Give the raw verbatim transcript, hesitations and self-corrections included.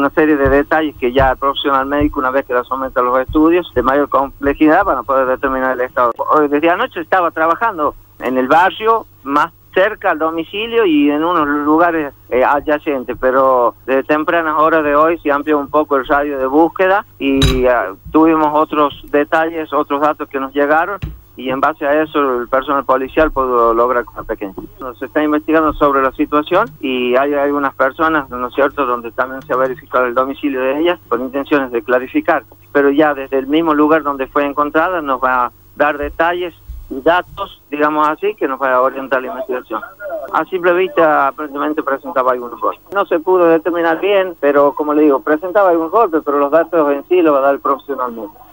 una serie de detalles que ya el profesional médico, una vez que la somete a los estudios de mayor complejidad, van a poder determinar el estado. Hoy, desde anoche estaba trabajando en el barrio, más cerca al domicilio y en unos lugares eh, adyacentes, pero de tempranas horas de hoy se amplió un poco el radio de búsqueda y uh, tuvimos otros detalles, otros datos que nos llegaron y en base a eso el personal policial pudo lograr con la pequeña. Se está investigando sobre la situación y hay algunas personas, ¿no es cierto?, donde también se ha verificado el domicilio de ellas con intenciones de clarificar, pero ya desde el mismo lugar donde fue encontrada nos va a dar detalles y datos, digamos así, que nos va a orientar la investigación. A simple vista, aparentemente presentaba algunos golpes. No se pudo determinar bien, pero como le digo, presentaba algún golpe, pero los datos en sí los va a dar el profesional mismo.